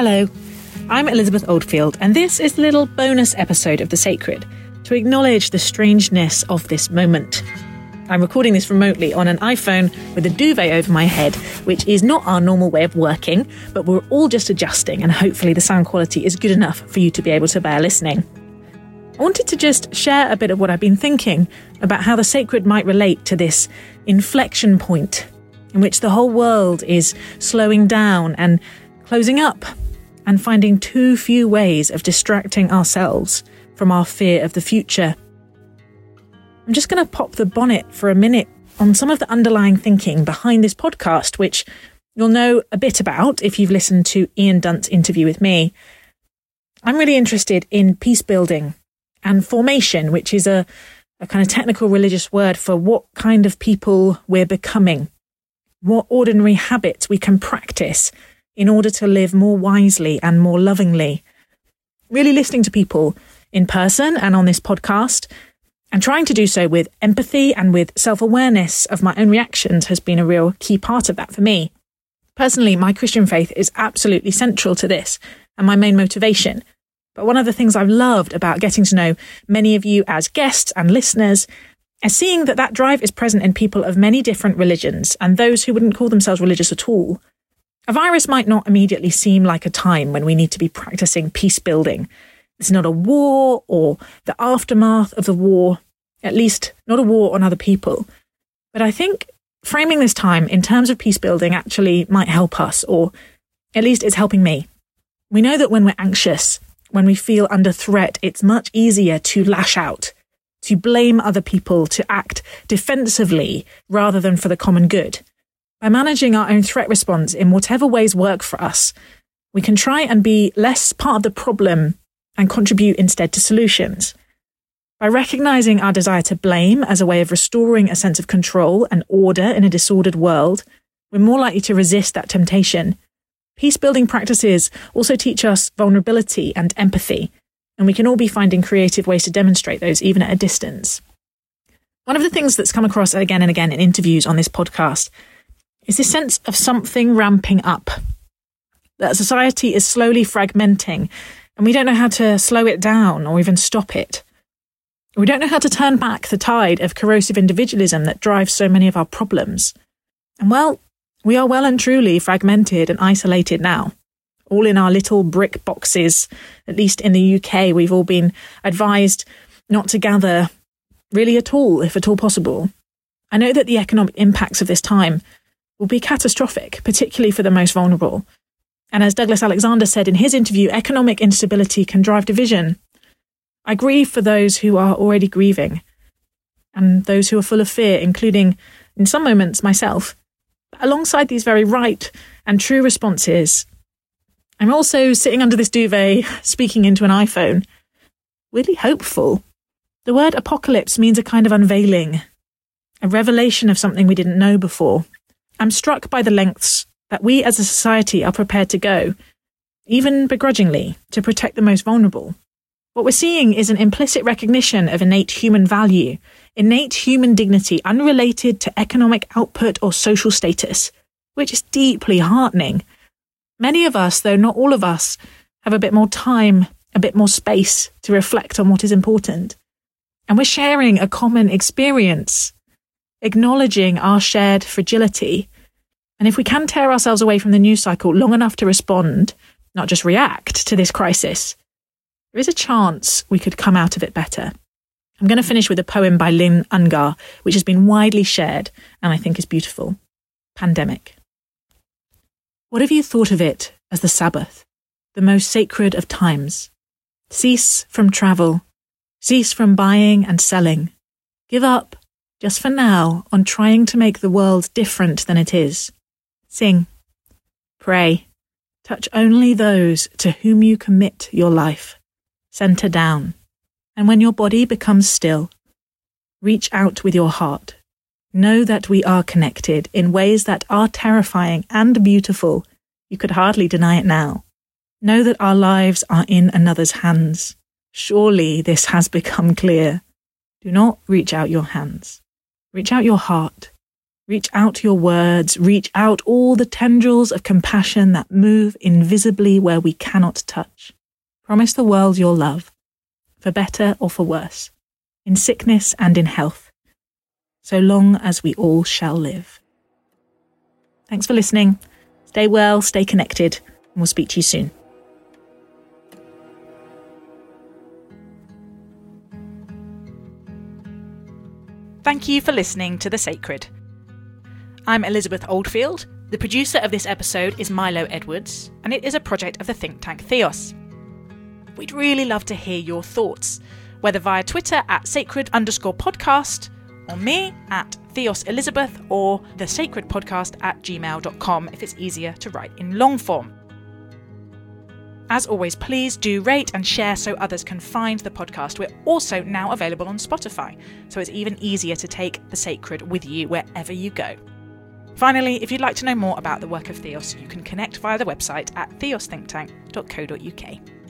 Hello, I'm Elizabeth Oldfield, and this is a little bonus episode of The Sacred to acknowledge the strangeness of this moment. I'm recording this remotely on an iPhone with a duvet over my head, which is not our normal way of working, but we're all just adjusting, and hopefully the sound quality is good enough for you to be able to bear listening. I wanted to just share a bit of what I've been thinking about how the sacred might relate to this inflection point in which the whole world is slowing down and closing up and finding too few ways of distracting ourselves from our fear of the future. I'm just going to pop the bonnet for a minute on some of the underlying thinking behind this podcast, which you'll know a bit about if you've listened to Ian Dunt's interview with me. I'm really interested in peace building and formation, which is a kind of technical religious word for what kind of people we're becoming, what ordinary habits we can practice in order to live more wisely and more lovingly. Really listening to people in person and on this podcast, and trying to do so with empathy and with self-awareness of my own reactions has been a real key part of that for me. Personally, my Christian faith is absolutely central to this and my main motivation. But one of the things I've loved about getting to know many of you as guests and listeners is seeing that drive is present in people of many different religions and those who wouldn't call themselves religious at all. A virus might not immediately seem like a time when we need to be practicing peace building. It's not a war or the aftermath of the war, at least not a war on other people. But I think framing this time in terms of peace building actually might help us, or at least it's helping me. We know that when we're anxious, when we feel under threat, it's much easier to lash out, to blame other people, to act defensively rather than for the common good. By managing our own threat response in whatever ways work for us, we can try and be less part of the problem and contribute instead to solutions. By recognizing our desire to blame as a way of restoring a sense of control and order in a disordered world, we're more likely to resist that temptation. Peace-building practices also teach us vulnerability and empathy, and we can all be finding creative ways to demonstrate those even at a distance. One of the things that's come across again and again in interviews on this podcast is this sense of something ramping up, that society is slowly fragmenting, and we don't know how to slow it down or even stop it. We don't know how to turn back the tide of corrosive individualism that drives so many of our problems. And well, we are well and truly fragmented and isolated now, all in our little brick boxes. At least in the UK, we've all been advised not to gather really at all, if at all possible. I know that the economic impacts of this time will be catastrophic, particularly for the most vulnerable. And as Douglas Alexander said in his interview, economic instability can drive division. I grieve for those who are already grieving and those who are full of fear, including, in some moments, myself. Alongside these very right and true responses, I'm also sitting under this duvet, speaking into an iPhone, really hopeful. The word apocalypse means a kind of unveiling, a revelation of something we didn't know before. I'm struck by the lengths that we as a society are prepared to go, even begrudgingly, to protect the most vulnerable. What we're seeing is an implicit recognition of innate human value, innate human dignity, unrelated to economic output or social status, which is deeply heartening. Many of us, though not all of us, have a bit more time, a bit more space to reflect on what is important. And we're sharing a common experience, acknowledging our shared fragility. And if we can tear ourselves away from the news cycle long enough to respond, not just react to this crisis, there is a chance we could come out of it better. I'm going to finish with a poem by Lynn Ungar, which has been widely shared and I think is beautiful. Pandemic. What have you thought of it as the Sabbath, the most sacred of times? Cease from travel, cease from buying and selling. Give up, just for now, on trying to make the world different than it is. Sing, pray, touch only those to whom you commit your life. Center down, and when your body becomes still, reach out with your heart. Know that we are connected in ways that are terrifying and beautiful. You could hardly deny it now. Know that our lives are in another's hands. Surely this has become clear. Do not reach out your hands. Reach out your heart. Reach out your words, reach out all the tendrils of compassion that move invisibly where we cannot touch. Promise the world your love, for better or for worse, in sickness and in health, so long as we all shall live. Thanks for listening. Stay well, stay connected, and we'll speak to you soon. Thank you for listening to The Sacred. I'm Elizabeth Oldfield. The producer of this episode is Milo Edwards, and it is a project of the think tank Theos. We'd really love to hear your thoughts, whether via Twitter at sacred_podcast, or me at Theos Elizabeth, or thesacredpodcast@gmail.com if it's easier to write in long form. As always, please do rate and share so others can find the podcast. We're also now available on Spotify, so it's even easier to take The Sacred with you wherever you go. Finally, if you'd like to know more about the work of Theos, you can connect via the website at theosthinktank.co.uk.